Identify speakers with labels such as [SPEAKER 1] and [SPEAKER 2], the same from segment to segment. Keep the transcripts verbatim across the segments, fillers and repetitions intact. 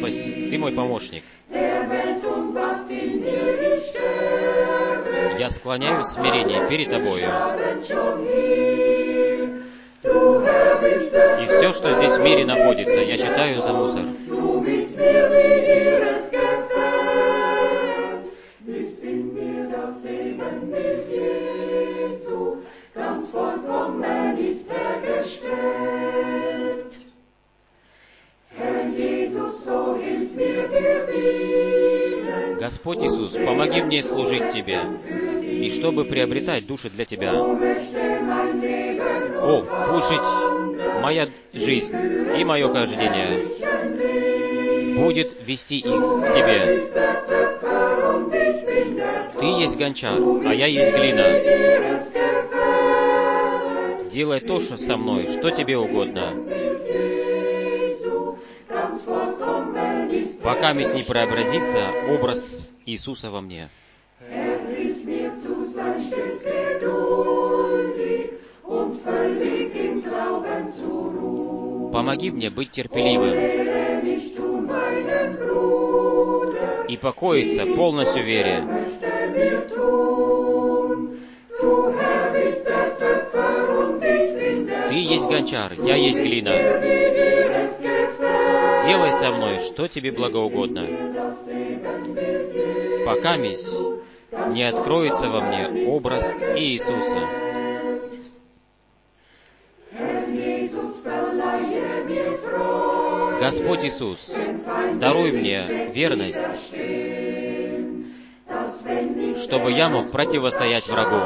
[SPEAKER 1] спаси... Ты мой помощник. Я склоняюсь в смирении перед Тобою. И все, что здесь в мире находится, я считаю за мусор. Господь Иисус, помоги мне служить Тебе, и чтобы приобретать души для Тебя. О, пусть жить моя жизнь и мое хождение будет вести их к Тебе. Ты есть гончар, а я есть глина. Делай то, что со мной, что Тебе угодно. Пока не преобразится образ Иисуса во мне. Помоги мне быть терпеливым и покоиться полностью в вере. Ты есть гончар, я есть глина. Делай со мной, что Тебе благоугодно, пока не откроется во мне образ Иисуса. Господь Иисус, даруй мне верность, чтобы я мог противостоять врагу.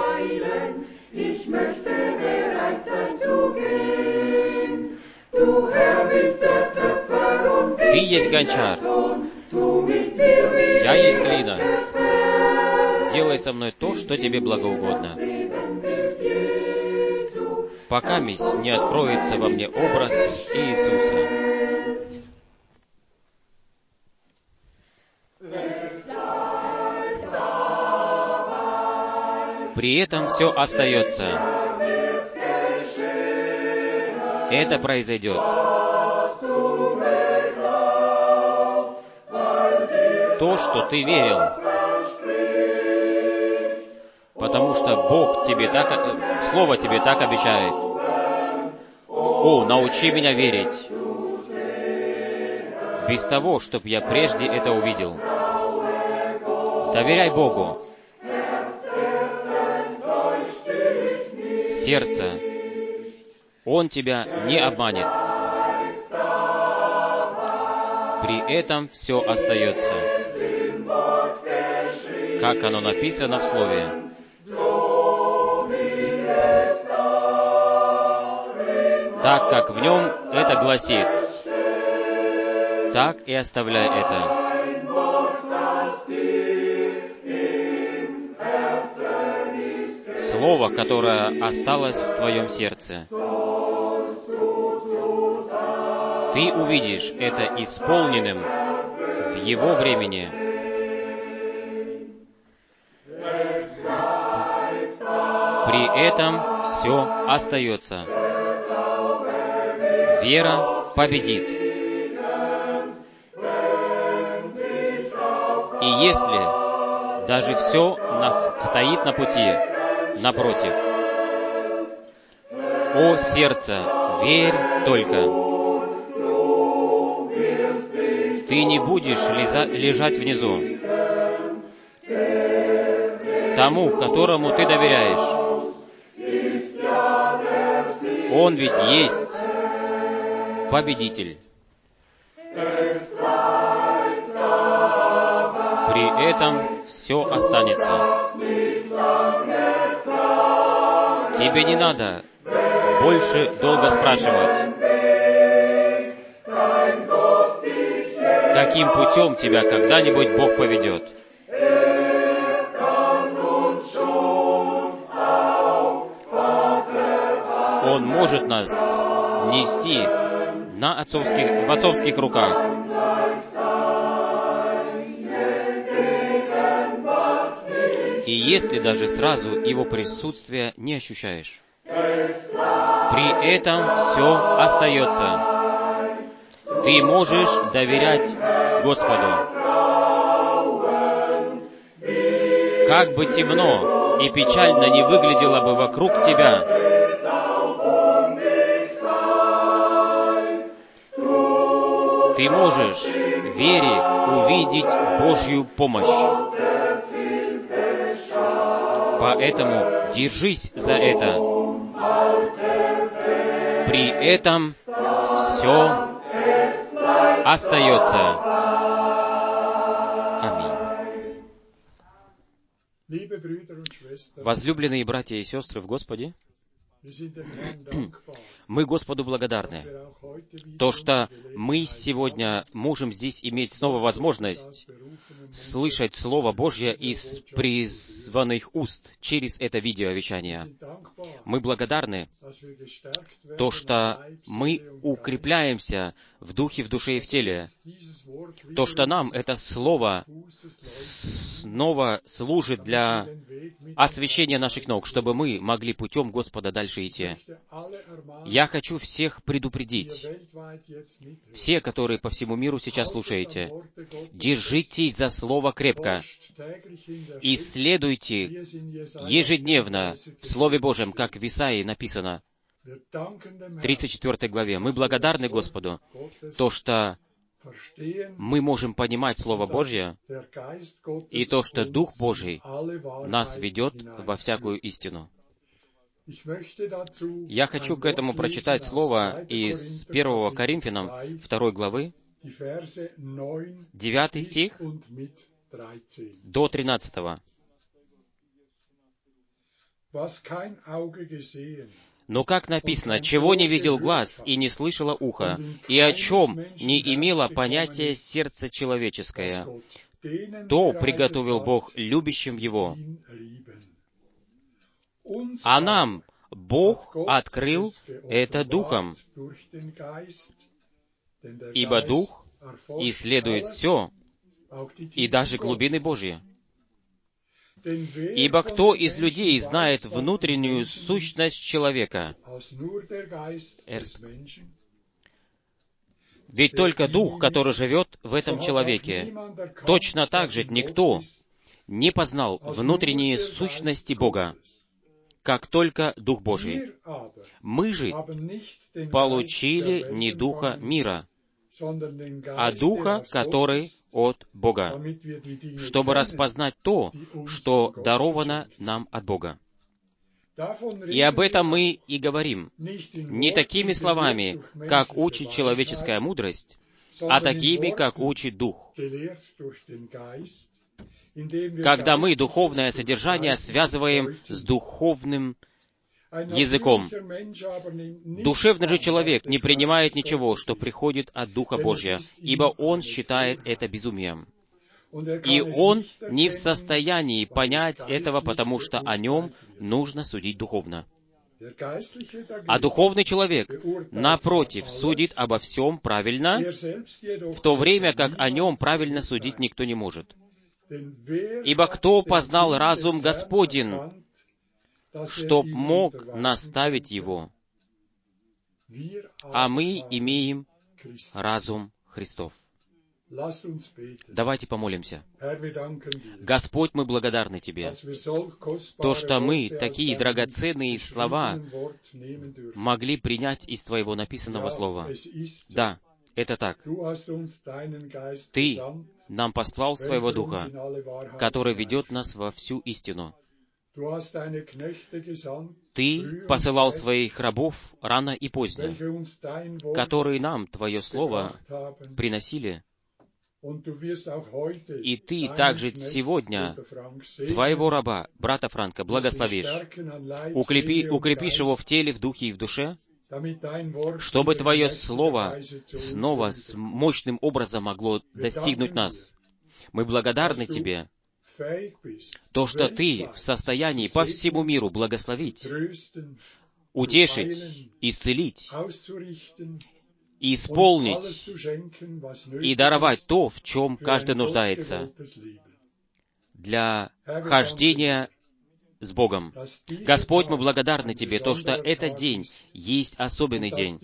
[SPEAKER 1] Ты есть гончар, я есть глина. Делай со мной то, что Тебе благоугодно, пока не откроется во мне образ Иисуса. При этом все остается. Это произойдет. То, что ты верил, потому что Бог тебе так, Слово тебе так обещает. О, научи меня верить, без того, чтобы я прежде это увидел. Доверяй Богу. Сердце, Он тебя не обманет. При этом все остается, как оно написано в Слове. Так как в нем это гласит, так и оставляй это. Слово, которое осталось в твоем сердце. Ты увидишь это исполненным в Его времени. При этом все остается. Вера победит. И если даже все на, стоит на пути, напротив, о сердце, верь только. Ты не будешь лиза- лежать внизу. Тому, которому ты доверяешь, Он ведь есть победитель. При этом все останется. Тебе не надо больше долго спрашивать, каким путем тебя когда-нибудь Бог поведет. Он может нас нести на отцовских, в отцовских руках. И если даже сразу Его присутствия не ощущаешь, при этом все остается. Ты можешь доверять Господу. Как бы темно и печально не выглядело бы вокруг тебя, ты можешь в вере увидеть Божью помощь. Поэтому держись за это. При этом все остается. Аминь. Возлюбленные братья и сестры в Господе, мы Господу благодарны. То, что мы сегодня можем здесь иметь снова возможность слышать Слово Божье из призванных уст через это видеовещание. Мы благодарны, то, что мы укрепляемся в духе, в душе и в теле. То, что нам это Слово снова служит для освящения наших ног, чтобы мы могли путем Господа дальше идти. Я хочу всех предупредить, все, которые по всему миру сейчас слушаете, держитесь за Слово крепко, исследуйте ежедневно в Слове Божьем, как в Исаии написано, в тридцать четвёртой главе. Мы благодарны Господу, то, что мы можем понимать Слово Божье, и то, что Дух Божий нас ведет во всякую истину. Я хочу к этому прочитать слово из первого Коринфянам второй главы, девятый стих до тринадцатого. Но как написано, «Чего не видел глаз и не слышало ухо, и о чем не имело понятия сердце человеческое, то приготовил Бог любящим Его». А нам Бог открыл это Духом, ибо Дух исследует все, и даже глубины Божьи. Ибо кто из людей знает внутреннюю сущность человека? Эрск. Ведь только Дух, который живет в этом человеке. Точно так же никто не познал внутренние сущности Бога, как только Дух Божий. Мы же получили не Духа мира, а Духа, который от Бога, чтобы распознать то, что даровано нам от Бога. И об этом мы и говорим, не такими словами, как учит человеческая мудрость, а такими, как учит Дух. Когда мы духовное содержание связываем с духовным языком. Душевный же человек не принимает ничего, что приходит от Духа Божия, ибо он считает это безумием. И он не в состоянии понять этого, потому что о нем нужно судить духовно. А духовный человек, напротив, судит обо всем правильно, в то время как о нем правильно судить никто не может. Ибо кто познал разум Господень, чтоб мог наставить его? А мы имеем разум Христов. Давайте помолимся. Господь, мы благодарны Тебе, то, что мы такие драгоценные слова могли принять из Твоего написанного слова. Да, это так. Ты нам послал Своего Духа, который ведет нас во всю истину. Ты посылал Своих рабов рано и поздно, которые нам Твое Слово приносили. И Ты также сегодня Твоего раба, брата Франка, благословишь, укрепи, укрепишь его в теле, в духе и в душе, чтобы Твое Слово снова с мощным образом могло достигнуть нас. Мы благодарны Тебе, то, что Ты в состоянии по всему миру благословить, утешить, исцелить, исполнить и даровать то, в чем каждый нуждается, для хождения с Богом. Господь, мы благодарны Тебе, то, что этот день есть особенный день.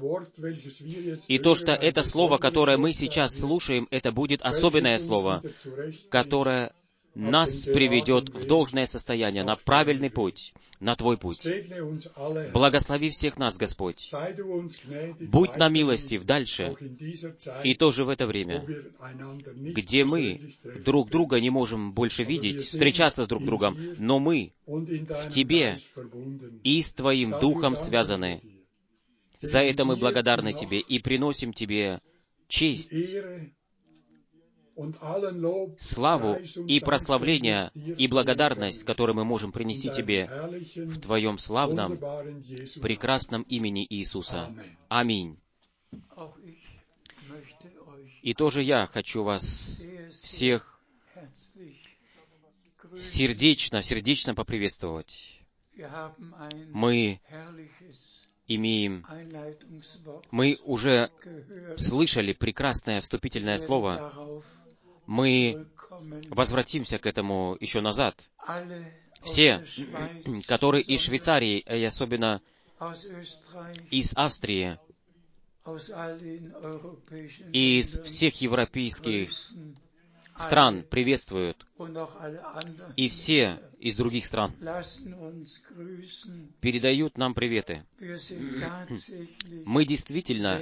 [SPEAKER 1] И то, что это слово, которое мы сейчас слушаем, это будет особенное слово, которое нас приведет в должное состояние, на правильный путь, на Твой путь. Благослови всех нас, Господь. Будь нам милостив дальше, и тоже в это время, где мы друг друга не можем больше видеть, встречаться с друг другом, но мы в Тебе и с Твоим Духом связаны. За это мы благодарны Тебе и приносим Тебе честь, славу и прославление и благодарность, которую мы можем принести Тебе в Твоем славном, прекрасном имени Иисуса. Аминь. И тоже я хочу вас всех сердечно, сердечно поприветствовать. Мы имеем, мы уже слышали прекрасное вступительное слово. Мы возвратимся к этому еще назад. Все, которые из Швейцарии, и особенно из Австрии, из всех европейских стран приветствуют, и все из других стран передают нам приветы. Мы действительно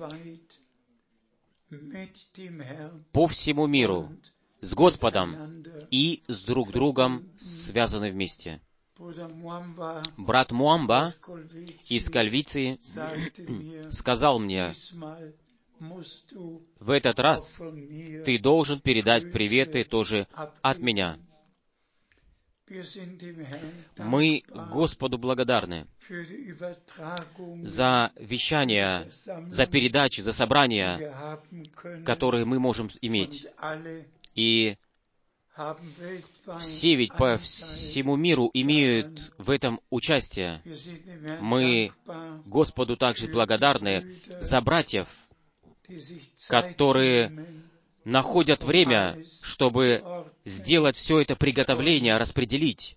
[SPEAKER 1] по всему миру с Господом и с друг другом связаны вместе. Брат Муамба из Кальвиции сказал мне, в этот раз ты должен передать приветы тоже от меня. Мы Господу благодарны за вещания, за передачи, за собрания, которые мы можем иметь. И все ведь по всему миру имеют в этом участие. Мы Господу также благодарны за братьев, которые находят время, чтобы сделать все это приготовление, распределить,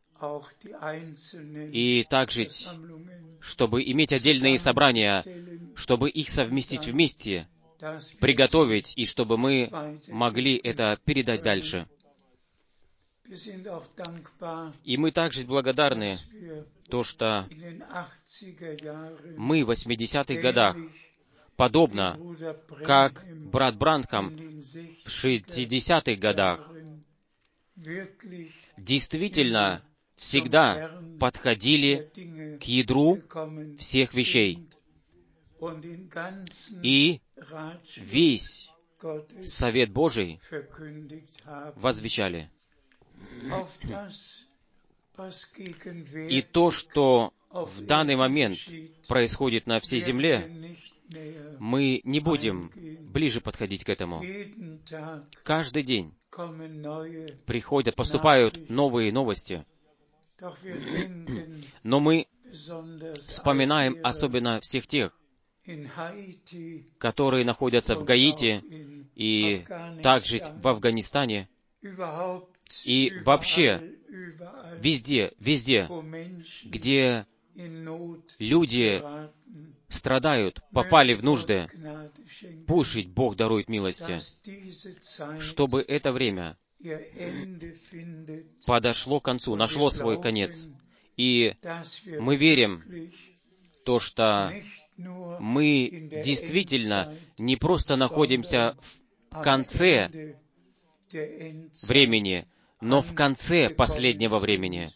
[SPEAKER 1] и также, чтобы иметь отдельные собрания, чтобы их совместить вместе, приготовить, и чтобы мы могли это передать дальше. И мы также благодарны то, что мы в восьмидесятых годах, подобно как брат Бранхам в шестидесятых годах, действительно всегда подходили к ядру всех вещей. И весь Совет Божий возвещали. И то, что в данный момент происходит на всей земле, мы не будем ближе подходить к этому. Каждый день приходят, поступают новые новости. Но мы вспоминаем особенно всех тех, которые находятся в Гаити и также в Афганистане, и вообще везде, везде, где люди страдают, попали в нужды, пусть Бог дарует милости, чтобы это время подошло к концу, нашло свой конец. И мы верим то, что мы действительно не просто находимся в конце времени, но в конце последнего времени.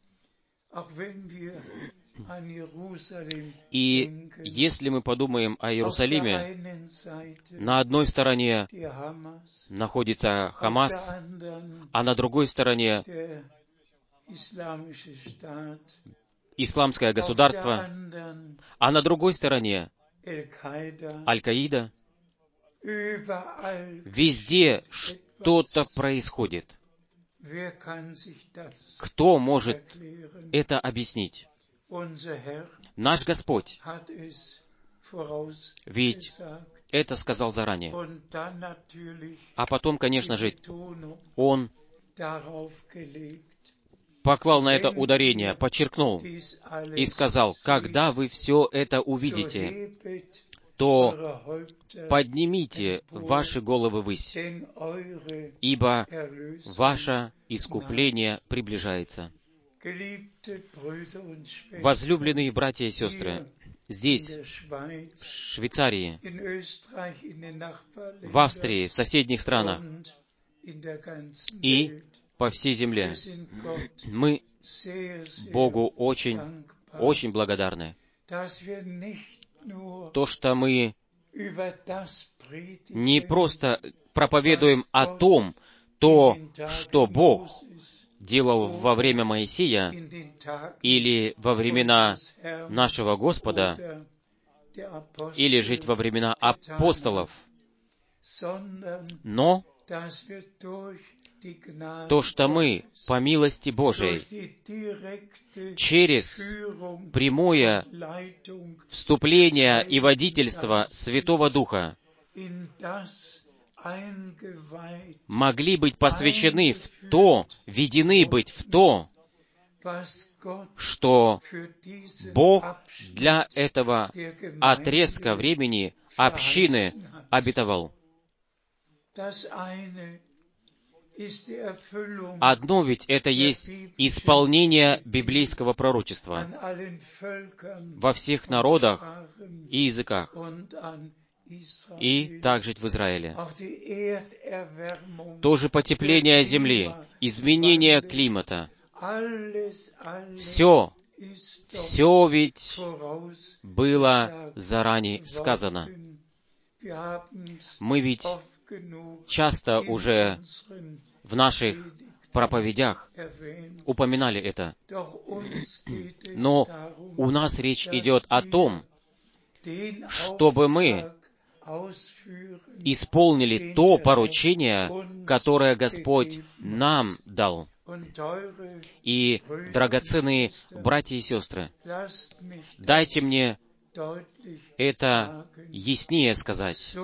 [SPEAKER 1] И если мы подумаем о Иерусалиме, на одной стороне находится Хамас, а на другой стороне исламское государство, а на другой стороне Аль-Каида. Везде что-то происходит. Кто может это объяснить? Наш Господь ведь это сказал заранее. А потом, конечно же, Он поклал на это ударение, подчеркнул и сказал: когда вы все это увидите, то поднимите ваши головы ввысь, ибо ваше искупление приближается. Возлюбленные братья и сестры, здесь, в Швейцарии, в Австрии, в соседних странах и по всей земле, мы Богу очень, очень благодарны. То, что мы не просто проповедуем о том, то, что Бог делал во время Моисея или во времена нашего Господа, или жить во времена апостолов, но то, что мы, по милости Божией, через прямое вступление и водительство Святого Духа могли быть посвящены в то, введены быть в то, что Бог для этого отрезка времени общины обетовал. Одно ведь это есть исполнение библейского пророчества во всех народах и языках, и также в Израиле. Тоже потепление земли, изменение климата. Все, все ведь было заранее сказано. Мы ведь часто уже в наших проповедях упоминали это. Но у нас речь идет о том, чтобы мы исполнили то поручение, которое Господь нам дал. И, драгоценные братья и сестры, дайте мне это яснее сказать.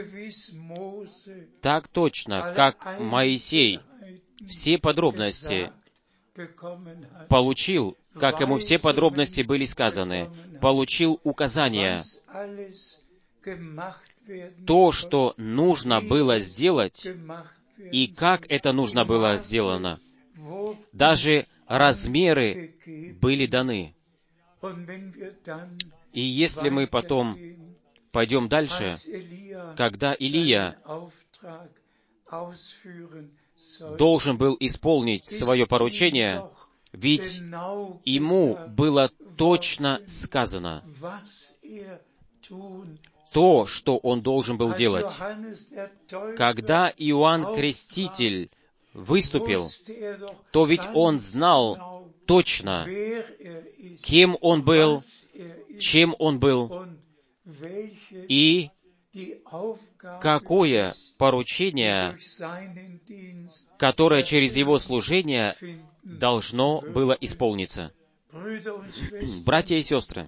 [SPEAKER 1] Так точно, как Моисей все подробности получил, как ему все подробности были сказаны, получил указания, то, что нужно было сделать, и как это нужно было сделано. Даже размеры были даны. И если мы потом пойдем дальше, когда Илия должен был исполнить свое поручение, ведь ему было точно сказано то, что он должен был делать. Когда Иоанн Креститель выступил, то ведь он знал точно, кем он был, чем он был, и какое поручение, которое через его служение должно было исполниться. Братья и сестры,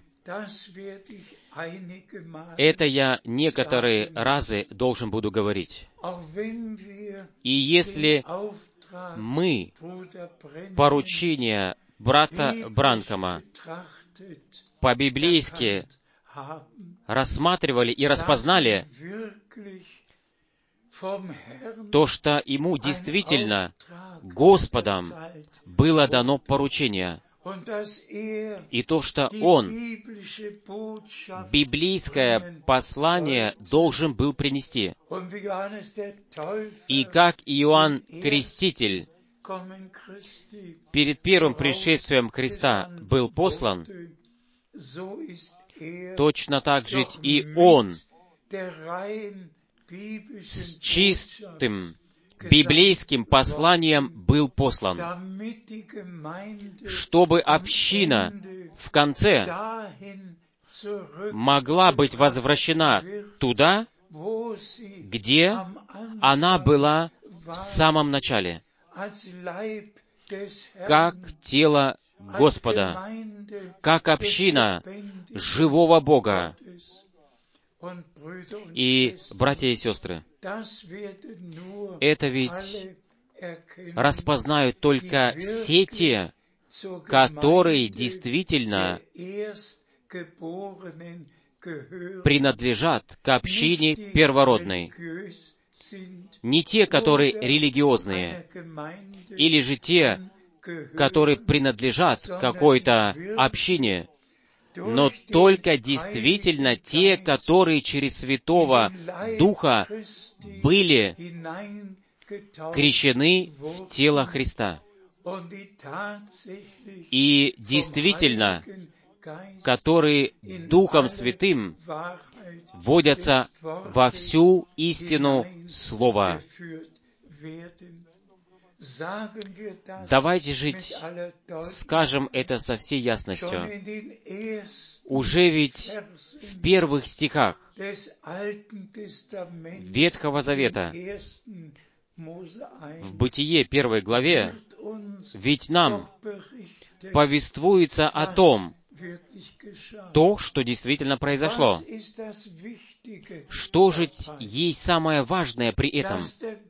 [SPEAKER 1] это я некоторые разы должен буду говорить. И если мы поручение брата Бранкама по-библейски рассматривали и распознали, то, что ему действительно Господом было дано поручение, и то, что он библейское послание должен был принести. И как Иоанн Креститель перед первым пришествием Христа был послан, точно так же и он с чистым библейским посланием был послан, чтобы община в конце могла быть возвращена туда, где она была в самом начале, как тело Господа, как община живого Бога. И, братья и сестры, это ведь распознают только все те, которые действительно принадлежат к общине первородной. Не те, которые религиозные, или же те, которые принадлежат к какой-то общине, но только действительно те, которые через Святого Духа были крещены в тело Христа. И действительно, которые Духом Святым вводятся во всю истину Слова. Давайте жить, скажем это со всей ясностью. Уже ведь в первых стихах Ветхого Завета, в Бытие первой главе, ведь нам повествуется о том, то, что действительно произошло. Что же есть самое важное при этом?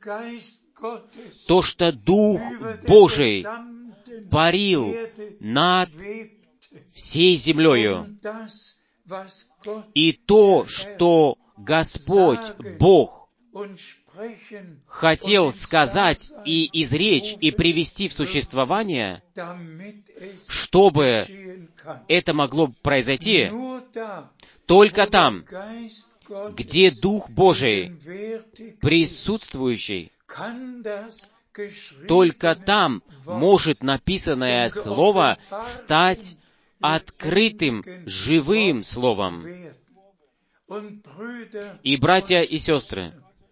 [SPEAKER 1] То, что Дух Божий парил над всей землею. И то, что Господь Бог хотел сказать и изречь, и привести в существование, чтобы это могло произойти, только там, где Дух Божий присутствующий, только там может написанное Слово стать открытым, живым Словом. И, братья и сестры,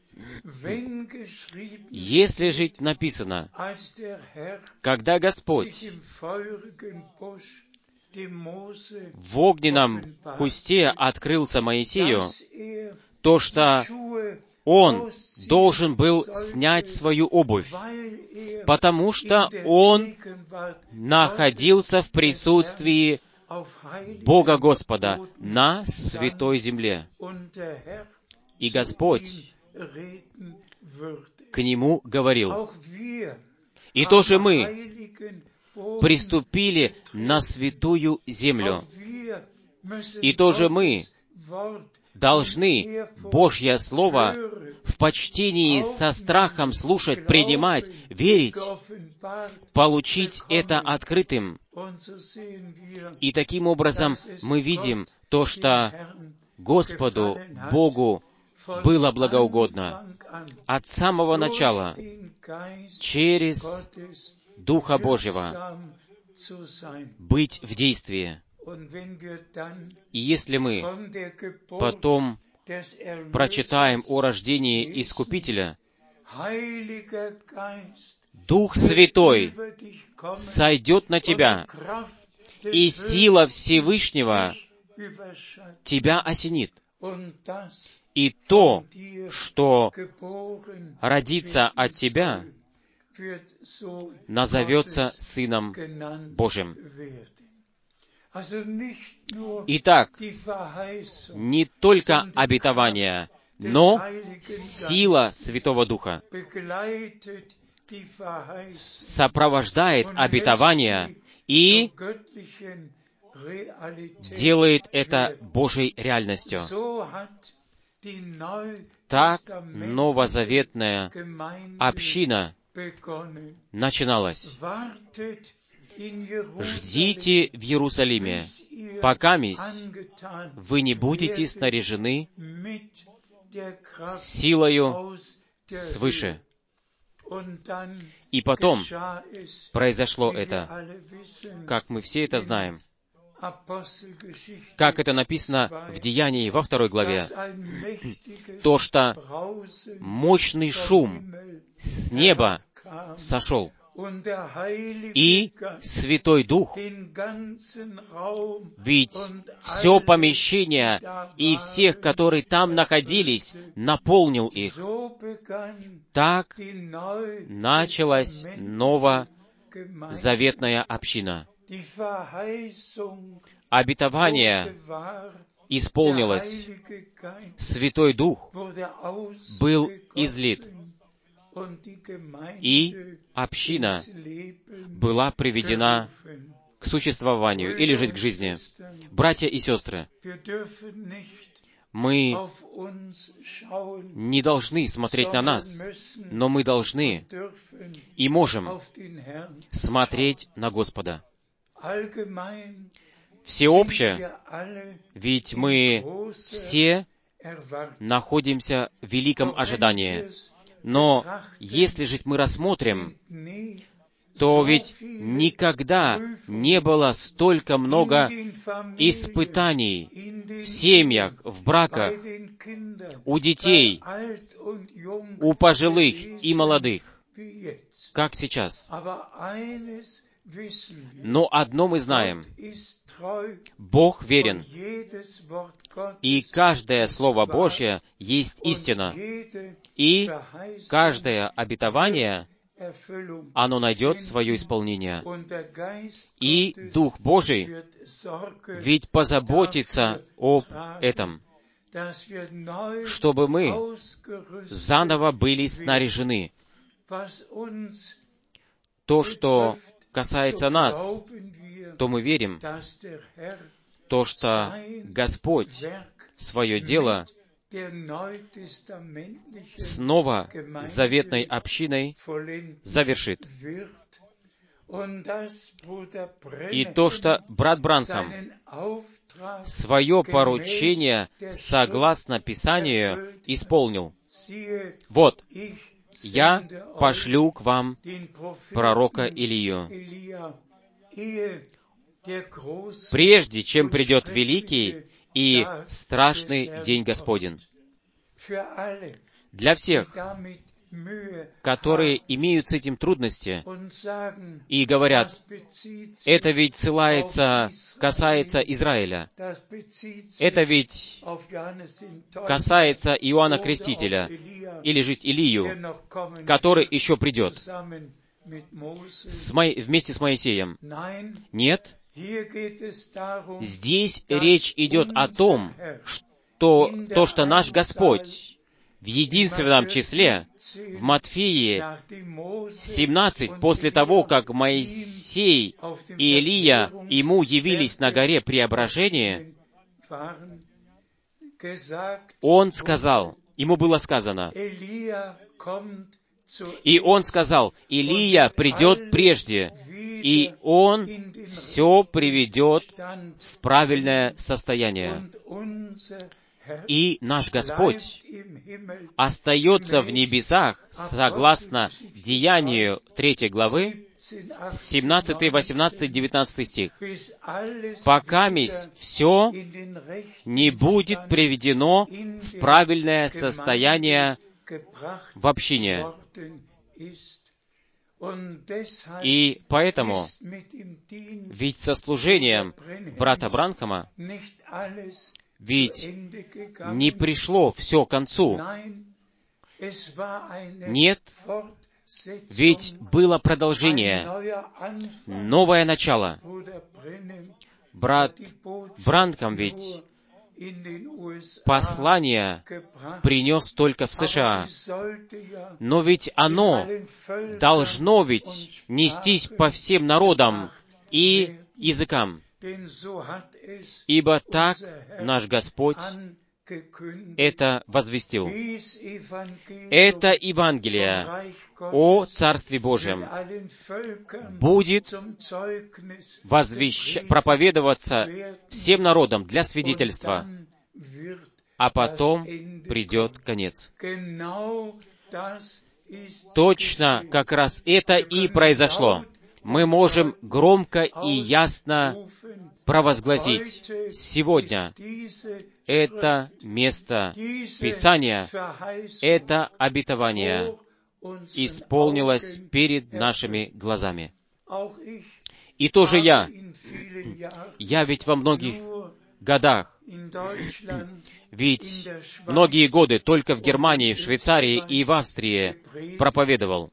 [SPEAKER 1] если же написано, когда Господь в огненном кусте открылся Моисею, то, что он должен был снять свою обувь, потому что он находился в присутствии Бога Господа на святой земле. И Господь к нему говорил. И тоже мы приступили на святую землю. И тоже мы должны Божье Слово в почтении со страхом слушать, принимать, верить, получить это открытым. И таким образом мы видим то, что Господу Богу было благоугодно от самого начала через Духа Божьего быть в действии. И если мы потом прочитаем о рождении Искупителя, Дух Святой сойдет на тебя, и сила Всевышнего тебя осенит. И то, что родится от тебя, назовется Сыном Божьим. Итак, не только обетование, но сила Святого Духа сопровождает обетование и делает это Божьей реальностью. Так новозаветная община начиналась. Ждите в Иерусалиме, покамись вы не будете снаряжены силою свыше. И потом произошло это, как мы все это знаем, как это написано в Деянии во второй главе, то, что мощный шум с неба сошел, и Святой Дух, ведь все помещение и всех, которые там находились, наполнил их. Так началась новозаветная община. Обетование исполнилось. Святой Дух был излит. И община была приведена существованию или жить к жизни. Братья и сестры, мы не должны смотреть на нас, но мы должны и можем смотреть на Господа. Всеобще, ведь мы все находимся в великом ожидании. Но если же мы рассмотрим, то ведь никогда не было столько много испытаний в семьях, в браках, у детей, у пожилых и молодых, как сейчас. Но одно мы знаем. Бог верен, и каждое Слово Божье есть истина, и каждое обетование, оно найдет свое исполнение. И Дух Божий ведь позаботится об этом, чтобы мы заново были снаряжены. То, что касается нас, то мы верим, то, что Господь свое дело с новозаветной общиной завершит. И то, что брат Бранхам свое поручение согласно Писанию исполнил. Вот, я пошлю к вам пророка Илию, прежде чем придет великий и страшный день Господень. Для всех, которые имеют с этим трудности и говорят, это ведь ссылается, касается Израиля, это ведь касается Иоанна Крестителя, или же Илию, который еще придет с Мо... вместе с Моисеем. Нет, здесь речь идет о том, что то, что наш Господь в единственном числе, в Матфеи семнадцать, после того, как Моисей и Илия ему явились на горе Преображения, он сказал, ему было сказано, и он сказал, Илия придет прежде, и он все приведет в правильное состояние. И наш Господь остается в небесах, согласно Деянию третьей главы, семнадцатый, восемнадцатый, девятнадцатый стих. «Пока все не будет приведено в правильное состояние в общине». И поэтому, ведь со служением брата Бранхама, ведь не пришло все к концу. Нет, ведь было продолжение, новое начало. Брат Бранхам ведь послание принес только в США, но ведь оно должно ведь нестись по всем народам и языкам. Ибо так наш Господь это возвестил. Это Евангелие о Царстве Божьем будет возвещ... проповедоваться всем народам для свидетельства, а потом придет конец. Точно как раз это и произошло. Мы можем громко и ясно провозгласить сегодня это место Писания, это обетование исполнилось перед нашими глазами. И тоже я, я ведь во многих годах, ведь многие годы только в Германии, в Швейцарии и в Австрии проповедовал.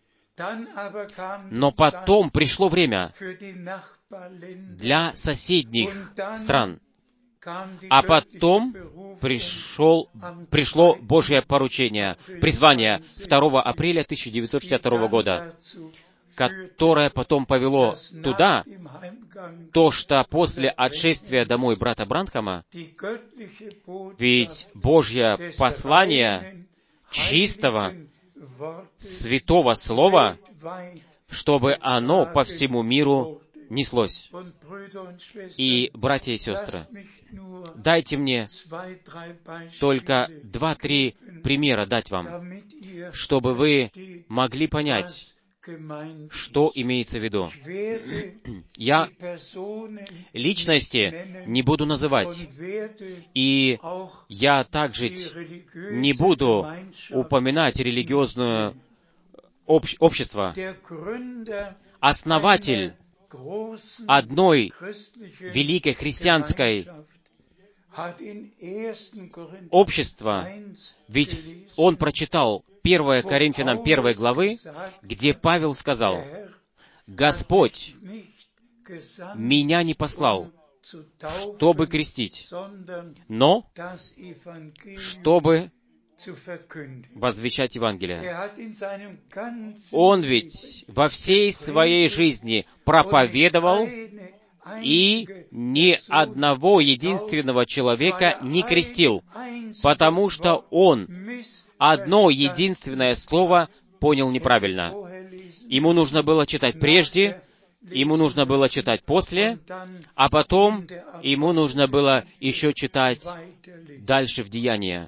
[SPEAKER 1] Но потом пришло время для соседних стран. А потом пришел, пришло Божье поручение, призвание второго апреля тысяча девятьсот шестьдесят второго года. которое потом повело туда, то, что после отшествия домой брата Бранхама, ведь Божье послание чистого, святого слова, чтобы оно по всему миру неслось. И, братья и сестры, дайте мне только два-три примера дать вам, чтобы вы могли понять, что имеется в виду. Я личности не буду называть, и я также не буду упоминать религиозное общ- общество. Основатель одной великой христианской общества, ведь он прочитал первое Коринфянам первой главы, где Павел сказал: «Господь меня не послал, чтобы крестить, но чтобы возвещать Евангелие». Он ведь во всей своей жизни проповедовал, и ни одного единственного человека не крестил, потому что он одно единственное слово понял неправильно. Ему нужно было читать прежде, ему нужно было читать после, а потом ему нужно было еще читать дальше в Деяния.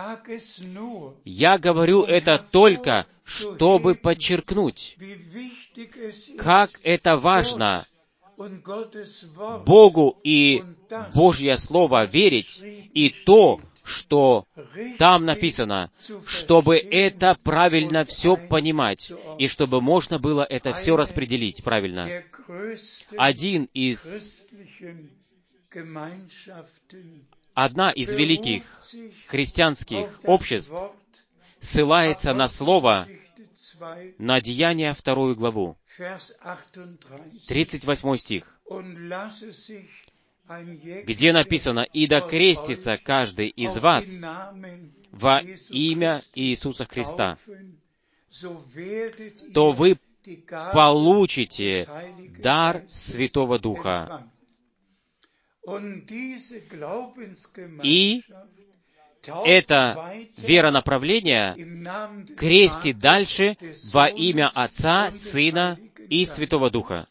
[SPEAKER 1] Я говорю это только, чтобы подчеркнуть, как это важно Богу и Божье Слово верить, и то, что там написано, чтобы это правильно все понимать, и чтобы можно было это все распределить правильно. Один из, одна из великих христианских обществ ссылается на Слово, на Деяния вторую главу, тридцать восьмой стих, где написано: «И да крестится каждый из вас во имя Иисуса Христа, то вы получите дар Святого Духа». И это веронаправление крестит дальше во имя Отца, Сына и Святого Духа.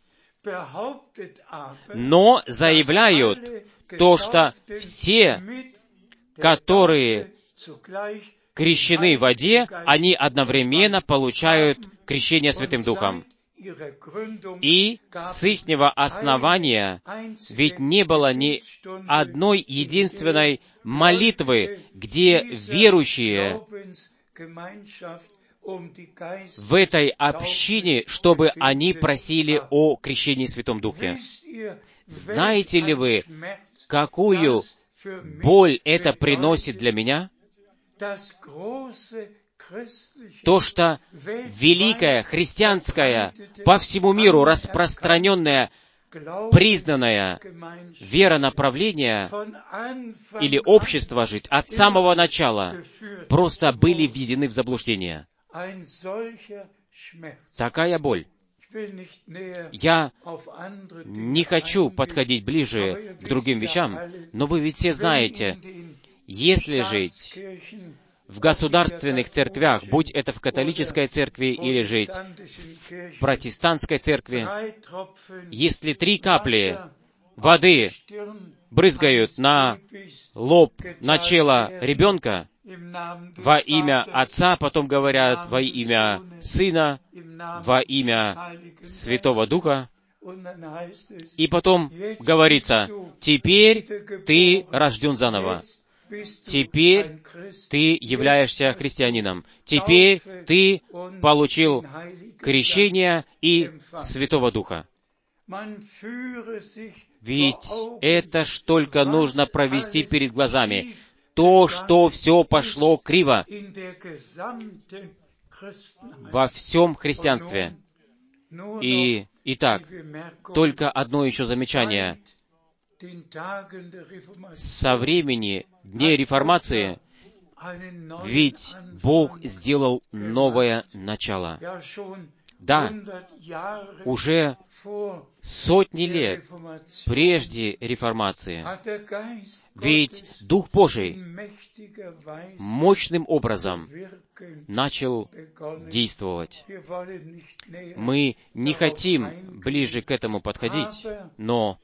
[SPEAKER 1] Но заявляют то, что все, которые крещены в воде, они одновременно получают крещение Святым Духом. И с ихнего основания ведь не было ни одной единственной молитвы, где верующие в этой общине, чтобы они просили о крещении в Святом Духе. Знаете ли вы, какую боль это приносит для меня? То, что великая христианская, по всему миру распространенная, признанное веронаправление или общество жить от самого начала просто были введены в заблуждение. Такая боль. Я не хочу подходить ближе к другим вещам, но вы ведь все знаете, если жить в государственных церквях, будь это в католической церкви или жить в протестантской церкви, если три капли воды брызгают на лоб, на чело ребенка во имя Отца, потом говорят во имя Сына, во имя Святого Духа, и потом говорится: «Теперь ты рожден заново». Теперь ты являешься христианином. Теперь ты получил крещение и Святого Духа. Ведь это ж только нужно провести перед глазами. То, что все пошло криво во всем христианстве. И, итак, только одно еще замечание. Со времени Дней Реформации ведь Бог сделал новое начало. Да, уже сотни лет прежде реформации, ведь Дух Божий мощным образом начал действовать. Мы не хотим ближе к этому подходить, но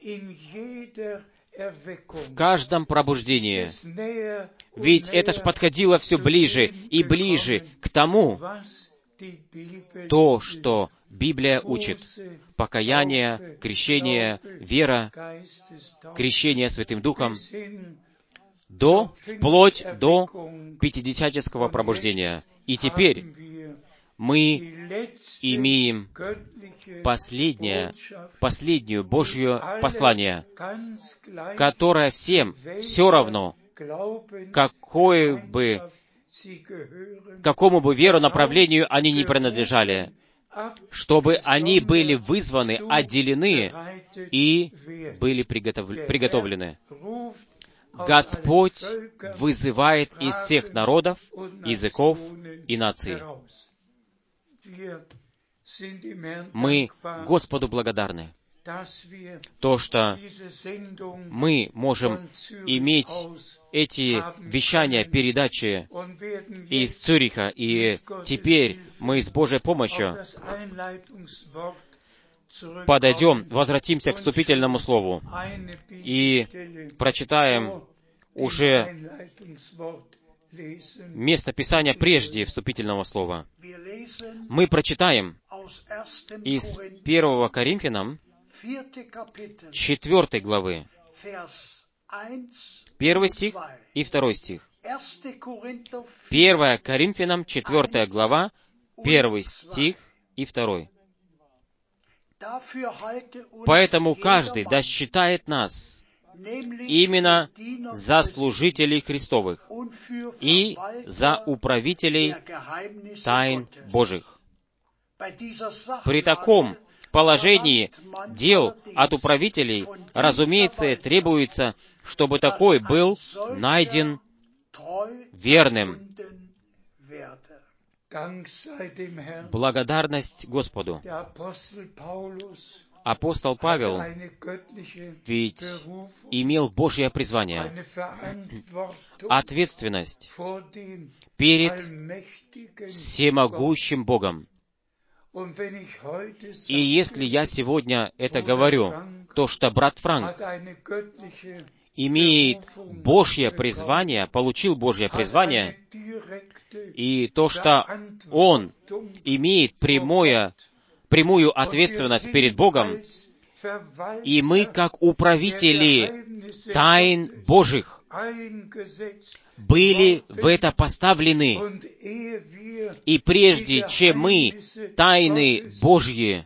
[SPEAKER 1] в каждом пробуждении, ведь это ж подходило все ближе и ближе к тому, то, что Библия учит. Покаяние, крещение, вера, крещение Святым Духом, до, вплоть до пятидесятнического пробуждения. И теперь мы имеем последнее, последнюю Божье послание, которое всем все равно, какое бы, какому бы веронаправлению они не принадлежали, чтобы они были вызваны, отделены и были приготов- приготовлены. Господь вызывает из всех народов, языков и наций. Мы Господу благодарны, то, что мы можем иметь эти вещания, передачи из Цюриха, и теперь мы с Божьей помощью подойдем, возвратимся к вступительному слову и прочитаем уже место Писания прежде вступительного слова. Мы прочитаем из первого Коринфянам четвёртой главы, первый стих и второй стих. первое Коринфянам, четвёртая глава, первый стих и второй. «Поэтому каждый да считает нас именно за служителей Христовых и за управителей тайн Божьих». При таком положении дел от управителей, разумеется, требуется, чтобы такой был найден верным. Благодарность Господу. Апостол Павел ведь имел Божье призвание, ответственность перед всемогущим Богом. И если я сегодня это говорю, то что брат Франк имеет Божье призвание, получил Божье призвание, и то, что он имеет прямое, прямую ответственность перед Богом, и мы, как управители тайн Божьих, были в это поставлены. И прежде чем мы тайны Божьи,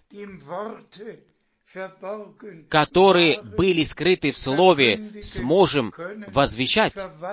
[SPEAKER 1] которые были скрыты в Слове, сможем возвещать,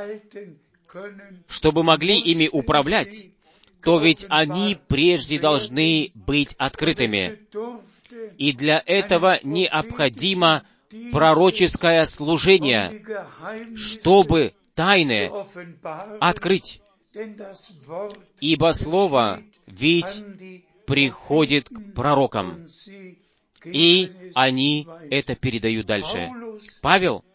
[SPEAKER 1] чтобы могли ими управлять, то ведь они прежде должны быть открытыми. И для этого необходимо пророческое служение, чтобы тайны открыть. Ибо Слово ведь приходит к пророкам, и они это передают дальше. Павел,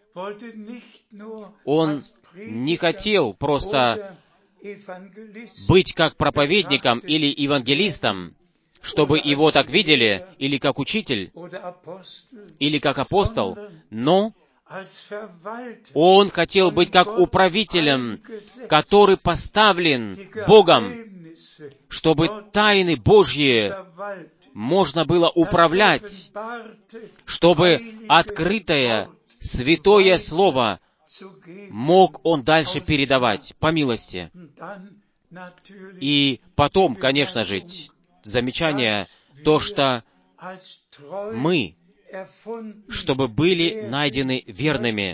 [SPEAKER 1] он не хотел просто быть как проповедником или евангелистом, чтобы его так видели, или как учитель, или как апостол, но он хотел быть как управителем, который поставлен Богом, чтобы тайны Божьи можно было управлять, чтобы открытое святое Слово мог он дальше передавать по милости. И потом, конечно же, замечание, то, что мы, чтобы были найдены верными,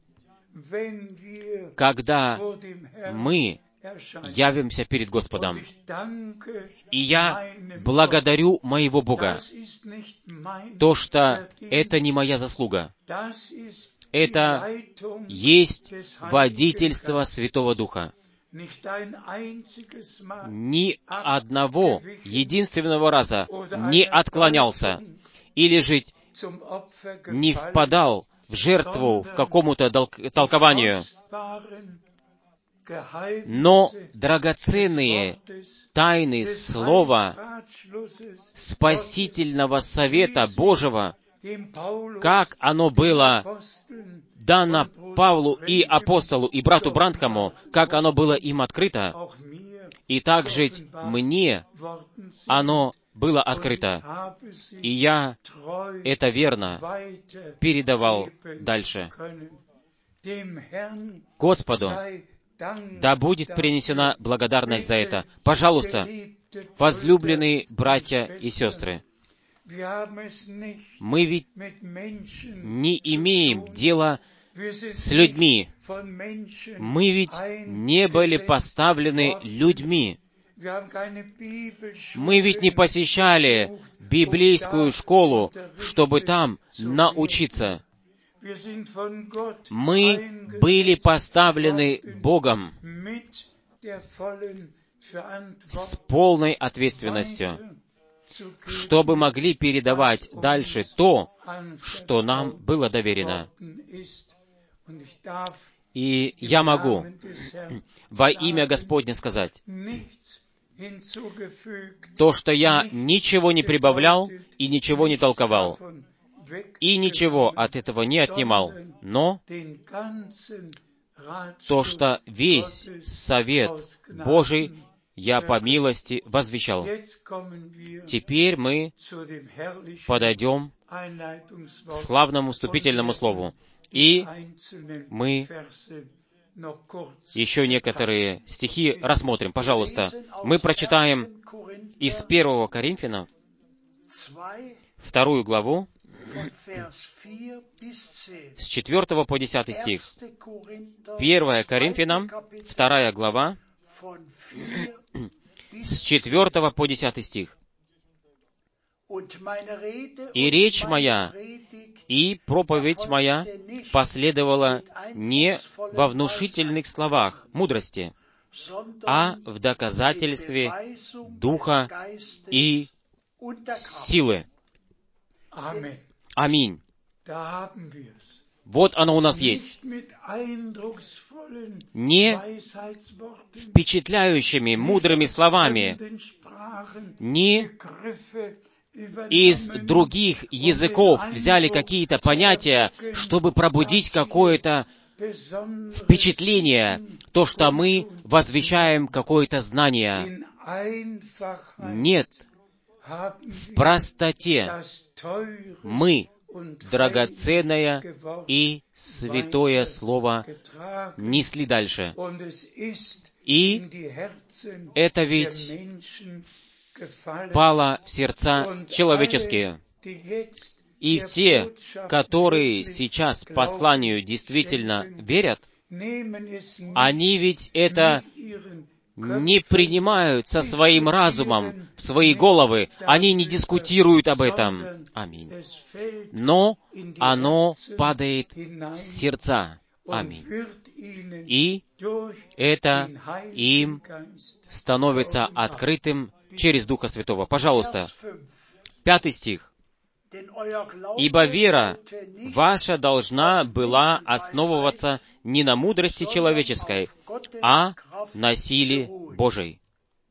[SPEAKER 1] когда мы явимся перед Господом. И я благодарю моего Бога, то, что это не моя заслуга. Это есть водительство Святого Духа. ни одного единственного раза не отклонялся или же не впадал в жертву в какому-то толкованию. Но драгоценные тайны Слова спасительного совета Божьего, как оно было дано Павлу и апостолу, и брату Бранхаму, как оно было им открыто, и также мне оно было открыто, и я это верно передавал дальше. Господу да будет принесена благодарность за это. Пожалуйста, возлюбленные братья и сестры, мы ведь не имеем дела с людьми. Мы ведь не были поставлены людьми. Мы ведь не посещали библейскую школу, чтобы там научиться. Мы были поставлены Богом с полной ответственностью, чтобы могли передавать дальше то, что нам было доверено. И я могу во имя Господне сказать, то, что я ничего не прибавлял и ничего не толковал, и ничего от этого не отнимал, но то, что весь совет Божий я по милости возвещал. Теперь мы подойдем к славному вступительному слову, и мы еще некоторые стихи рассмотрим. Пожалуйста, мы прочитаем из первого Коринфянам, вторую главу, с четвертого по десятый стих. первое Коринфянам, вторая глава, с четвертого по десятый стих. «И речь моя, и проповедь моя последовала не во внушительных словах мудрости, а в доказательстве духа и силы». Аминь. Вот оно у нас есть. Не впечатляющими, мудрыми словами, не из других языков взяли какие-то понятия, чтобы пробудить какое-то впечатление, то, что мы возвещаем какое-то знание. Нет. В простоте мы драгоценное и святое Слово несли дальше. И это ведь пало в сердца человеческие. И все, которые сейчас посланию действительно верят, они ведь это не принимают со своим разумом в свои головы, они не дискутируют об этом. Аминь. Но оно падает в сердца. Аминь. И это им становится открытым через Духа Святого. Пожалуйста, пятый стих. «Ибо вера ваша должна была основываться не на мудрости человеческой, а на силе Божией».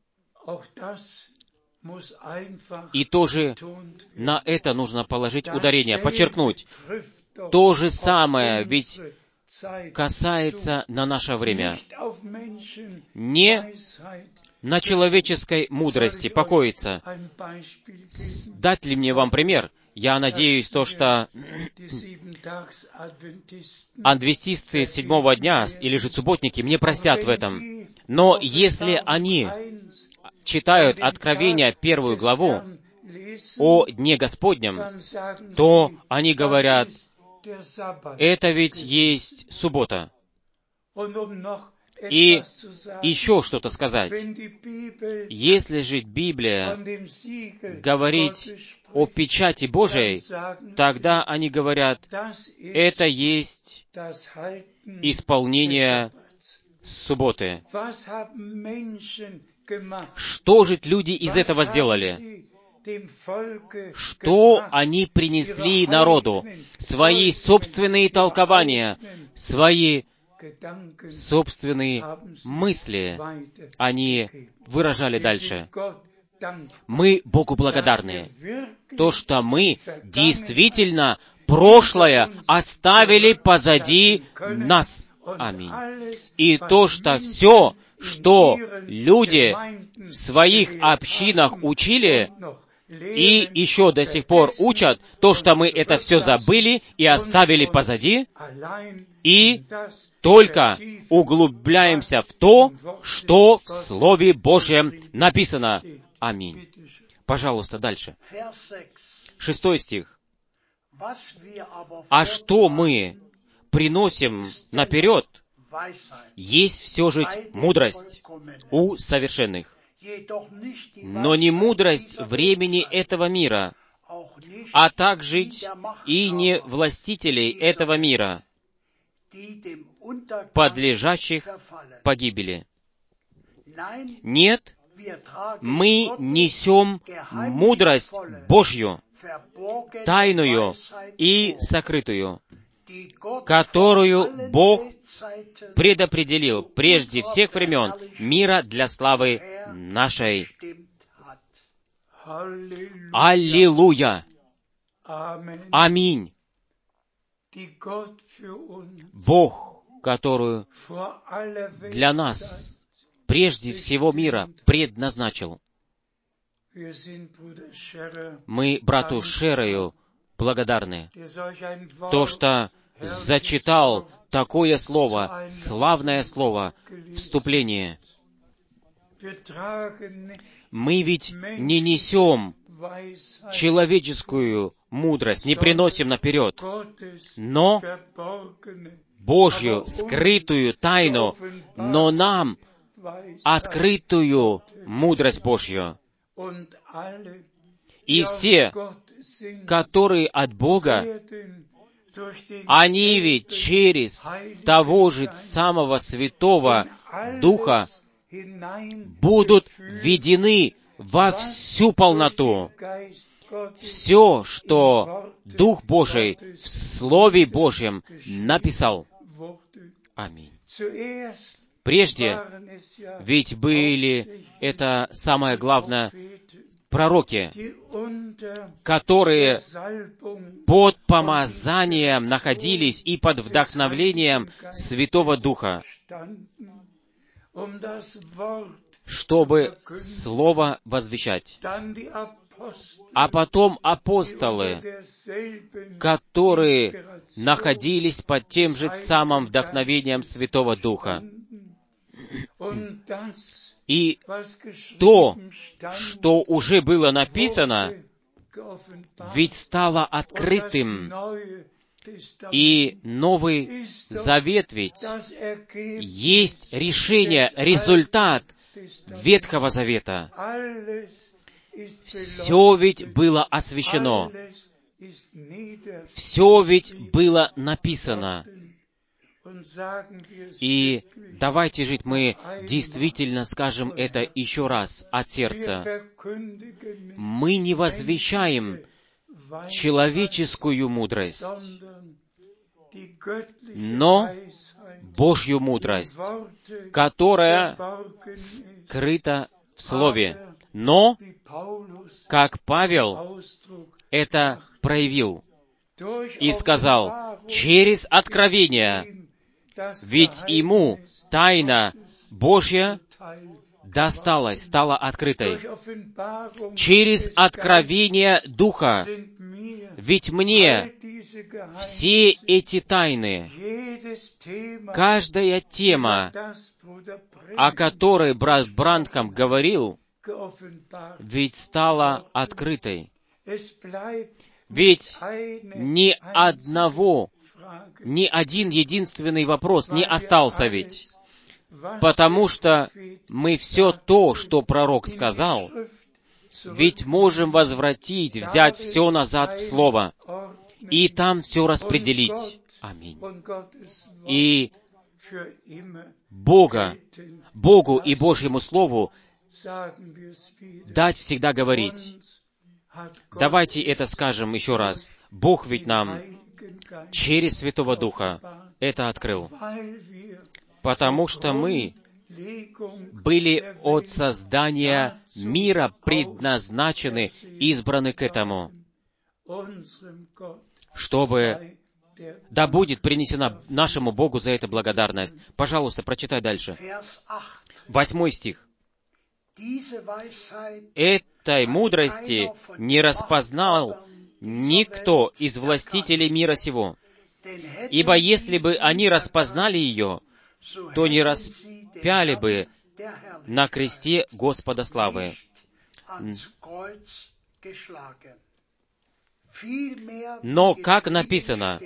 [SPEAKER 1] И тоже на это нужно положить ударение, подчеркнуть. То же самое ведь касается на наше время. Не на человеческой мудрости покоиться. Дать ли мне вам пример? Я надеюсь, то, что адвентисты седьмого дня, или же субботники, мне простят в этом. Но если они читают Откровение первую главу о Дне Господнем, то они говорят, это ведь есть суббота. И еще что-то сказать. Если же Библия говорит о печати Божией, тогда они говорят, это есть исполнение субботы. Что же люди из этого сделали? Что они принесли народу? Свои собственные толкования, свои собственные мысли они выражали дальше. Мы Богу благодарны. То, что мы действительно прошлое оставили позади нас. Аминь. И то, что все, что люди в своих общинах учили, и еще до сих пор учат, то, что мы это все забыли и оставили позади, и только углубляемся в то, что в Слове Божьем написано. Аминь. Пожалуйста, дальше. Шестой стих. А что мы приносим наперед, есть все же мудрость у совершенных, но не мудрость времени этого мира, а также и не властителей этого мира, подлежащих погибели. Нет, мы несем мудрость Божью, тайную и сокрытую, которую Бог предопределил прежде всех времен мира для славы нашей. Аллилуйя! Аминь! Бог, которую для нас прежде всего мира предназначил. Мы брату Шерою благодарны. То, что зачитал такое слово, славное слово, вступление. Мы ведь не несем человеческую мудрость, не приносим наперед, но Божью скрытую тайну, но нам открытую мудрость Божью. И все, которые от Бога, они ведь через того же самого Святого Духа будут введены во всю полноту. Все, что Дух Божий в Слове Божьем написал. Аминь. Прежде ведь были, это самое главное, пророки, которые под помазанием находились и под вдохновлением Святого Духа, чтобы Слово возвещать. А потом апостолы, которые находились под тем же самым вдохновением Святого Духа. И то, что уже было написано, ведь стало открытым. И Новый Завет ведь есть решение, результат Ветхого Завета. Все ведь было освящено. Все ведь было написано. И давайте жить, мы действительно скажем это еще раз от сердца. Мы не возвещаем человеческую мудрость, но Божью мудрость, которая скрыта в Слове. Но, как Павел это проявил и сказал, через откровение, ведь ему тайна Божья досталась, стала открытой. Через откровение Духа, ведь мне все эти тайны, каждая тема, о которой брат Бранхам говорил, ведь стала открытой. Ведь ни одного, ни один единственный вопрос не остался ведь. Потому что мы все то, что пророк сказал, ведь можем возвратить, взять все назад в Слово, и там все распределить. Аминь. И Бога, Богу и Божьему Слову дать всегда говорить. Давайте это скажем еще раз. Бог ведь нам через Святого Духа это открыл. Потому что мы были от создания мира предназначены, избраны к этому, чтобы да будет принесена нашему Богу за это благодарность. Пожалуйста, прочитай дальше. Восьмой стих. «Этой мудрости не распознал никто из властителей мира сего, ибо если бы они распознали ее, то не распяли бы на кресте Господа славы». Но, как написано,